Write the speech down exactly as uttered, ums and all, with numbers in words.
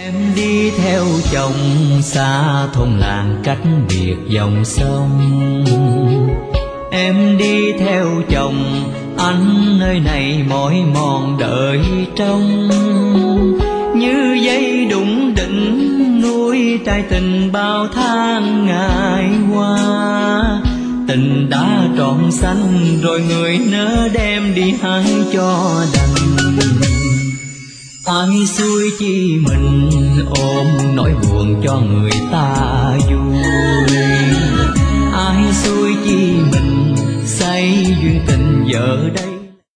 Em đi theo chồng xa thôn làng cách biệt dòng sông. Em đi theo chồng anh nơi này mỏi mòn đợi trông. Như dây đụng đỉnh nuôi trai tình bao tháng ngày qua. Tình đã trọn xanh rồi người nỡ đem đi hái cho đành. Ai xui chi mình ôm nỗi buồn cho người ta vui. Ai xui chi mình say duyên tình giờ đây.